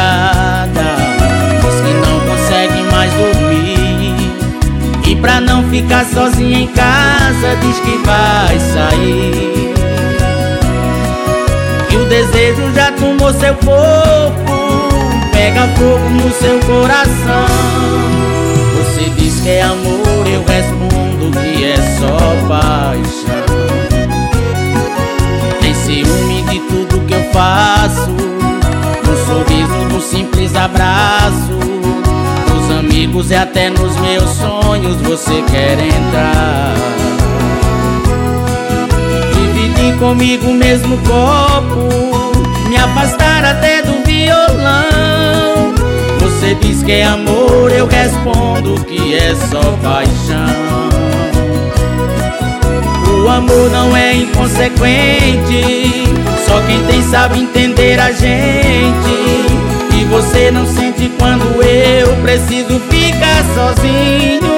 madrugada, diz que não consegue mais dormir. E pra não ficar sozinha em casa, diz que vai sair. E o desejo já tomou seu corpo, pega fogo no seu coração. Você diz que é amor, eu respondo que é só paixão. Tem ciúme de tudo que eu faço, no sorriso, no simples abraço, nos amigos e até nos meus sonhos você quer entrar. Dividir comigo o mesmo copo, me afastar até do violão. Você diz que é amor, eu respondo que é só paixão. O amor não é inconsequente, só quem tem sabe entender a gente. E você não sente quando eu preciso ficar sozinho.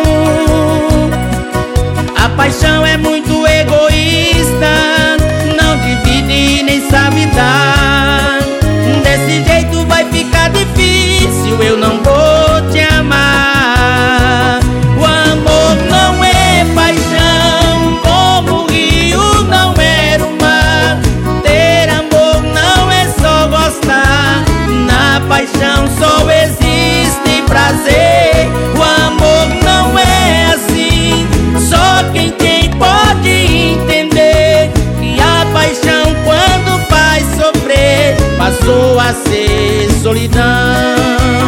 A paixão é muito egoísta, não divide nem sabe dar. Desse jeito vai ficar difícil, eu não vou te amar. O amor não é paixão, como o rio não era o mar. Ter amor não é só gostar, na paixão só existe prazer. O amor não é assim, só quem tem pode entender que a paixão quando faz sofrer passou a ser solidão.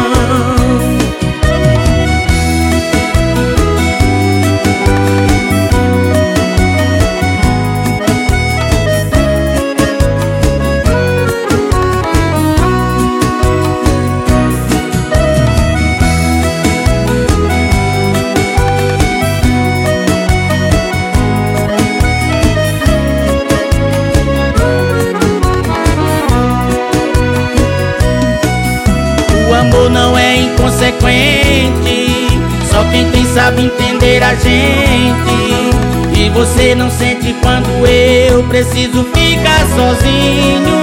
O amor não é inconsequente, só quem tem sabe entender a gente. E você não sente quando eu preciso ficar sozinho.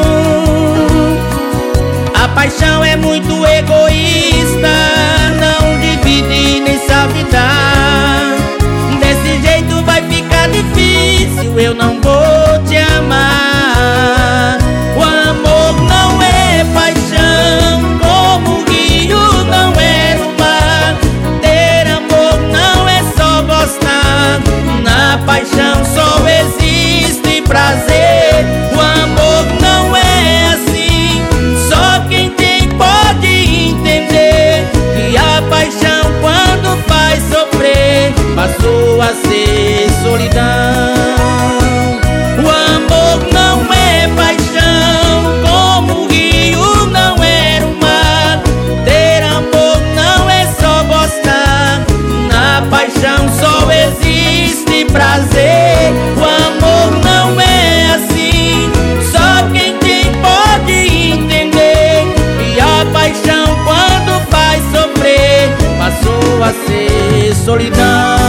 A paixão é muito egoísta, não divide nem sabe dar. Desse jeito vai ficar difícil, eu não vou te amar. O amor não é paixão, como o rio não é no mar. Ter amor não é só gostar, na paixão só existe prazer. O amor não é assim, só quem tem pode entender que a paixão quando faz sofrer passou a ser solidão. O amor não é paixão, como o rio não era o mar. Ter amor não é só gostar, na paixão só existe prazer. O amor não é assim, só quem tem pode entender que a paixão quando faz sofrer passou a ser solidão.